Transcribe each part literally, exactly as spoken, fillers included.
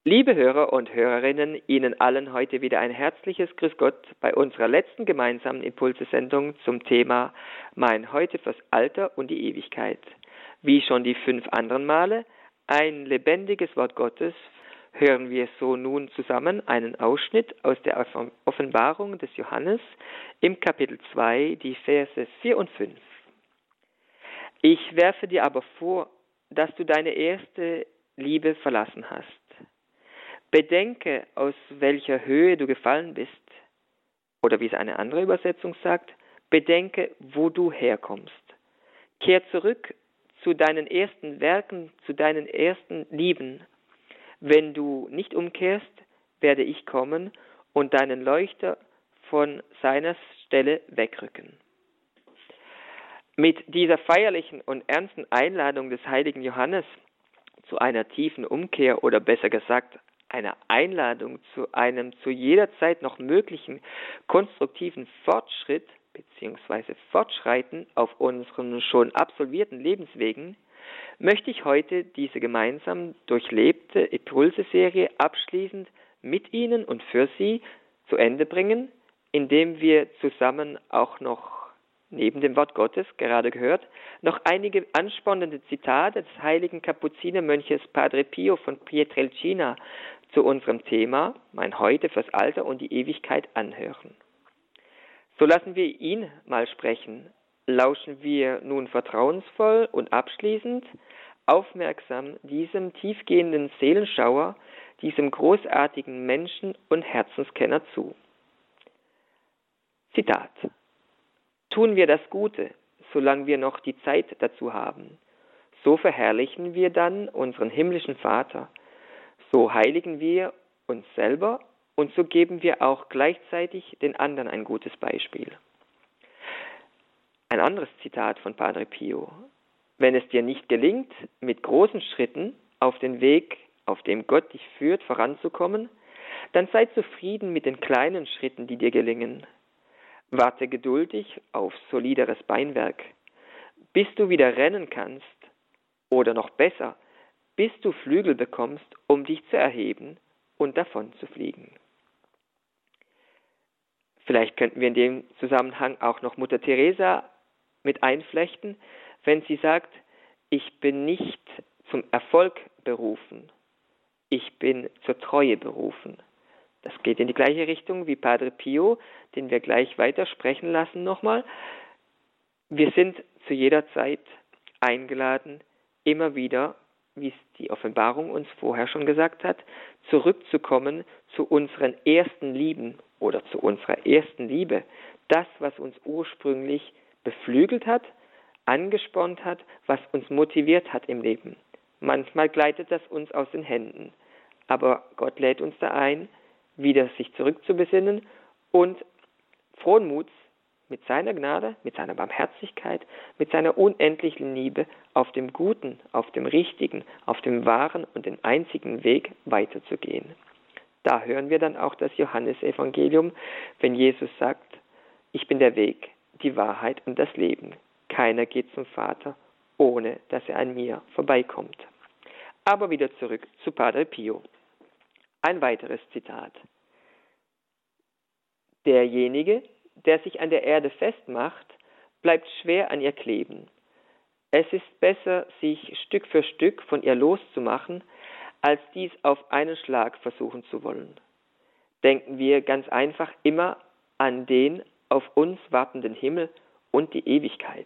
Liebe Hörer und Hörerinnen, Ihnen allen heute wieder ein herzliches Grüß Gott bei unserer letzten gemeinsamen Impulse-Sendung zum Thema Mein Heute fürs Alter und die Ewigkeit. Wie schon die fünf anderen Male, ein lebendiges Wort Gottes, hören wir so nun zusammen einen Ausschnitt aus der Offenbarung des Johannes im Kapitel zwei, die Verse vier und fünf. Ich werfe dir aber vor, dass du deine erste Liebe verlassen hast. Bedenke, aus welcher Höhe du gefallen bist. Oder wie es eine andere Übersetzung sagt, bedenke, wo du herkommst. Kehr zurück zu deinen ersten Werken, zu deinen ersten Lieben. Wenn du nicht umkehrst, werde ich kommen und deinen Leuchter von seiner Stelle wegrücken. Mit dieser feierlichen und ernsten Einladung des heiligen Johannes zu einer tiefen Umkehr oder besser gesagt einer Einladung zu einem zu jeder Zeit noch möglichen konstruktiven Fortschritt bzw. Fortschreiten auf unseren schon absolvierten Lebenswegen, möchte ich heute diese gemeinsam durchlebte Impulse-Serie abschließend mit Ihnen und für Sie zu Ende bringen, indem wir zusammen auch noch neben dem Wort Gottes, gerade gehört, noch einige anspornende Zitate des heiligen Kapuzinermönches Padre Pio von Pietrelcina zu unserem Thema, mein Heute fürs Alter und die Ewigkeit, anhören. So lassen wir ihn mal sprechen. Lauschen wir nun vertrauensvoll und abschließend, aufmerksam diesem tiefgehenden Seelenschauer, diesem großartigen Menschen- und Herzenskenner zu. Zitat: Tun wir das Gute, solange wir noch die Zeit dazu haben. So verherrlichen wir dann unseren himmlischen Vater. So heiligen wir uns selber und so geben wir auch gleichzeitig den anderen ein gutes Beispiel. Ein anderes Zitat von Padre Pio: Wenn es dir nicht gelingt, mit großen Schritten auf den Weg, auf dem Gott dich führt, voranzukommen, dann sei zufrieden mit den kleinen Schritten, die dir gelingen. Warte geduldig auf solideres Beinwerk, bis du wieder rennen kannst, oder noch besser, bis du Flügel bekommst, um dich zu erheben und davon zu fliegen. Vielleicht könnten wir in dem Zusammenhang auch noch Mutter Teresa mit einflechten, wenn sie sagt, ich bin nicht zum Erfolg berufen, ich bin zur Treue berufen. Das geht in die gleiche Richtung wie Padre Pio, den wir gleich weiter sprechen lassen nochmal. Wir sind zu jeder Zeit eingeladen, immer wieder, wie es die Offenbarung uns vorher schon gesagt hat, zurückzukommen zu unseren ersten Lieben oder zu unserer ersten Liebe. Das, was uns ursprünglich beflügelt hat, angespornt hat, was uns motiviert hat im Leben. Manchmal gleitet das uns aus den Händen, aber Gott lädt uns da ein, wieder sich zurückzubesinnen und frohen Muts mit seiner Gnade, mit seiner Barmherzigkeit, mit seiner unendlichen Liebe auf dem guten, auf dem richtigen, auf dem wahren und dem einzigen Weg weiterzugehen. Da hören wir dann auch das Johannesevangelium, wenn Jesus sagt, ich bin der Weg, die Wahrheit und das Leben. Keiner geht zum Vater, ohne dass er an mir vorbeikommt. Aber wieder zurück zu Padre Pio. Ein weiteres Zitat. Derjenige, der sich an der Erde festmacht, bleibt schwer an ihr kleben. Es ist besser, sich Stück für Stück von ihr loszumachen, als dies auf einen Schlag versuchen zu wollen. Denken wir ganz einfach immer an den auf uns wartenden Himmel und die Ewigkeit.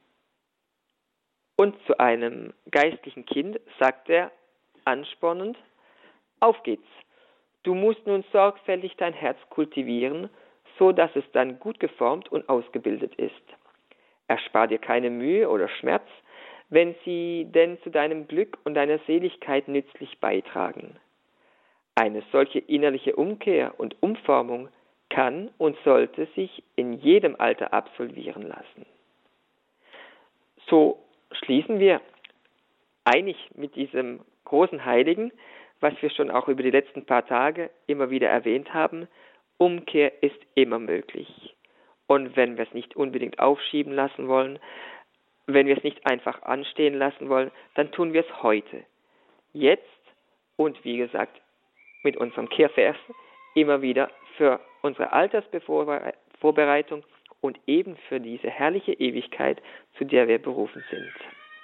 Und zu einem geistlichen Kind sagt er anspornend, auf geht's, du musst nun sorgfältig dein Herz kultivieren, so dass es dann gut geformt und ausgebildet ist. Erspar dir keine Mühe oder Schmerz, wenn sie denn zu deinem Glück und deiner Seligkeit nützlich beitragen. Eine solche innerliche Umkehr und Umformung kann und sollte sich in jedem Alter absolvieren lassen. So schließen wir einig mit diesem großen Heiligen, was wir schon auch über die letzten paar Tage immer wieder erwähnt haben, Umkehr ist immer möglich. Und wenn wir es nicht unbedingt aufschieben lassen wollen, wenn wir es nicht einfach anstehen lassen wollen, dann tun wir es heute. Jetzt und wie gesagt, mit unserem Kehrvers immer wieder für unsere Altersvorbereitung und eben für diese herrliche Ewigkeit, zu der wir berufen sind.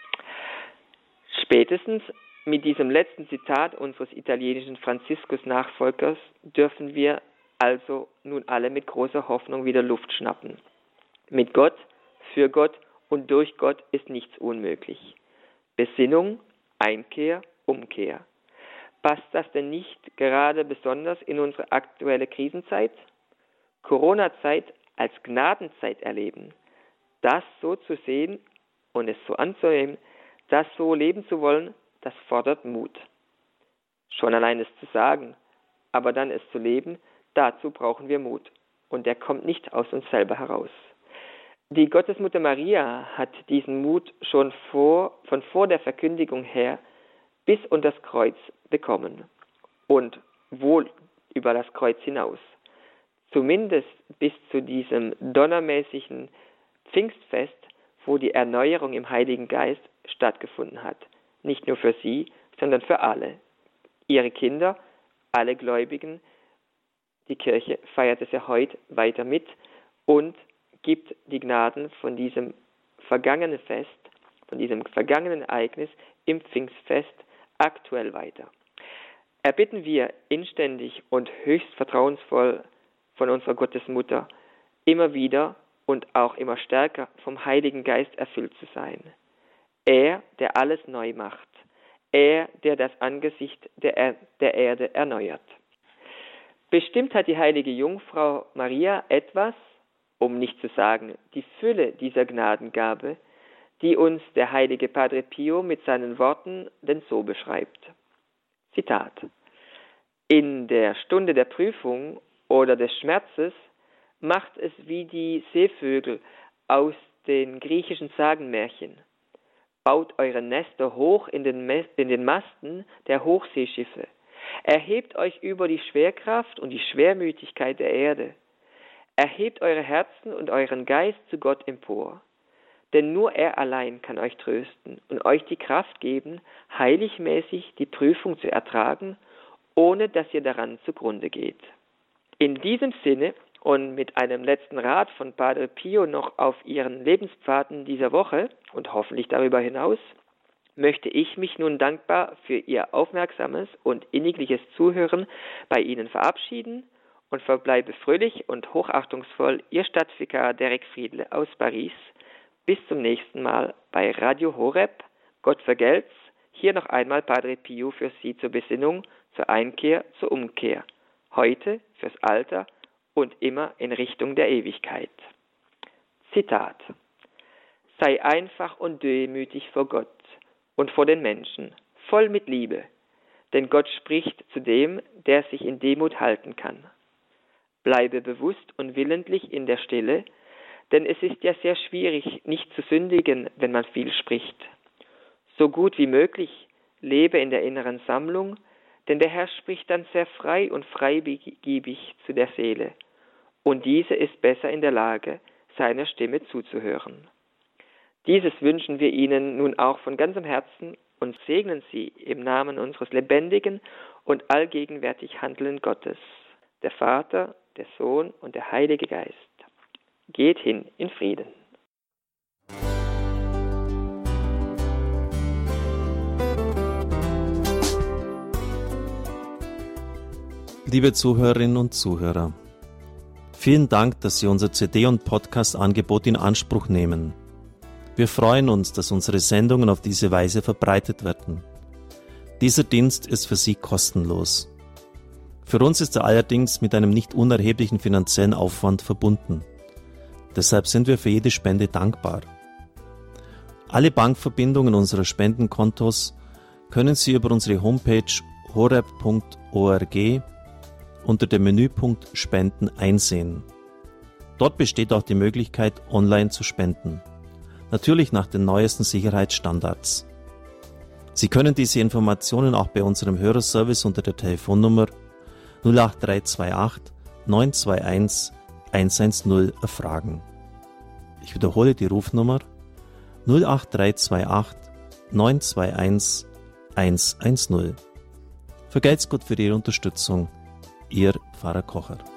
Spätestens mit diesem letzten Zitat unseres italienischen Franziskus-Nachfolgers dürfen wir also nun alle mit großer Hoffnung wieder Luft schnappen. Mit Gott, für Gott und durch Gott ist nichts unmöglich. Besinnung, Einkehr, Umkehr. Passt das denn nicht gerade besonders in unsere aktuelle Krisenzeit? Corona-Zeit als Gnadenzeit erleben, das so zu sehen und es so anzunehmen, das so leben zu wollen, das fordert Mut. Schon allein es zu sagen, aber dann es zu leben, dazu brauchen wir Mut. Und der kommt nicht aus uns selber heraus. Die Gottesmutter Maria hat diesen Mut schon vor, von vor der Verkündigung her bis unter das Kreuz bekommen und wohl über das Kreuz hinaus. Zumindest bis zu diesem donnermäßigen Pfingstfest, wo die Erneuerung im Heiligen Geist stattgefunden hat. Nicht nur für sie, sondern für alle. Ihre Kinder, alle Gläubigen. Die Kirche feiert es ja heute weiter mit und gibt die Gnaden von diesem vergangenen Fest, von diesem vergangenen Ereignis im Pfingstfest aktuell weiter. Erbitten wir inständig und höchst vertrauensvoll von unserer Gottesmutter, immer wieder und auch immer stärker vom Heiligen Geist erfüllt zu sein. Er, der alles neu macht. Er, der das Angesicht der, er- der Erde erneuert. Bestimmt hat die heilige Jungfrau Maria etwas, um nicht zu sagen die Fülle dieser Gnadengabe, die uns der heilige Padre Pio mit seinen Worten denn so beschreibt. Zitat: In der Stunde der Prüfung oder des Schmerzes macht es wie die Seevögel aus den griechischen Sagenmärchen. Baut eure Nester hoch in den, in den Masten der Hochseeschiffe. Erhebt euch über die Schwerkraft und die Schwermütigkeit der Erde. Erhebt eure Herzen und euren Geist zu Gott empor. Denn nur er allein kann euch trösten und euch die Kraft geben, heiligmäßig die Prüfung zu ertragen, ohne dass ihr daran zugrunde geht. In diesem Sinne und mit einem letzten Rat von Padre Pio noch auf ihren Lebenspfaden dieser Woche und hoffentlich darüber hinaus, möchte ich mich nun dankbar für Ihr aufmerksames und innigliches Zuhören bei Ihnen verabschieden und verbleibe fröhlich und hochachtungsvoll Ihr Stadtvikar Derek Friedle aus Paris. Bis zum nächsten Mal bei Radio Horeb. Gott vergelt's. Hier noch einmal Padre Pio für Sie zur Besinnung, zur Einkehr, zur Umkehr. Heute fürs Alter und immer in Richtung der Ewigkeit. Zitat: Sei einfach und demütig vor Gott und vor den Menschen, voll mit Liebe, denn Gott spricht zu dem, der sich in Demut halten kann. Bleibe bewusst und willentlich in der Stille, denn es ist ja sehr schwierig, nicht zu sündigen, wenn man viel spricht. So gut wie möglich lebe in der inneren Sammlung, denn der Herr spricht dann sehr frei und freigebig zu der Seele, und diese ist besser in der Lage, seiner Stimme zuzuhören. Dieses wünschen wir Ihnen nun auch von ganzem Herzen und segnen Sie im Namen unseres lebendigen und allgegenwärtig handelnden Gottes, der Vater, der Sohn und der Heilige Geist. Geht hin in Frieden. Liebe Zuhörerinnen und Zuhörer, vielen Dank, dass Sie unser C D- und Podcast-Angebot in Anspruch nehmen. Wir freuen uns, dass unsere Sendungen auf diese Weise verbreitet werden. Dieser Dienst ist für Sie kostenlos. Für uns ist er allerdings mit einem nicht unerheblichen finanziellen Aufwand verbunden. Deshalb sind wir für jede Spende dankbar. Alle Bankverbindungen unserer Spendenkontos können Sie über unsere Homepage horeb punkt org unter dem Menüpunkt Spenden einsehen. Dort besteht auch die Möglichkeit, online zu spenden. Natürlich nach den neuesten Sicherheitsstandards. Sie können diese Informationen auch bei unserem Hörerservice unter der Telefonnummer null acht drei zwei acht neun zwei eins eins eins null erfragen. Ich wiederhole die Rufnummer null acht drei zwei acht neun zwei eins eins eins null. Vergelt's Gott für Ihre Unterstützung. Ihr Pfarrer Kocher.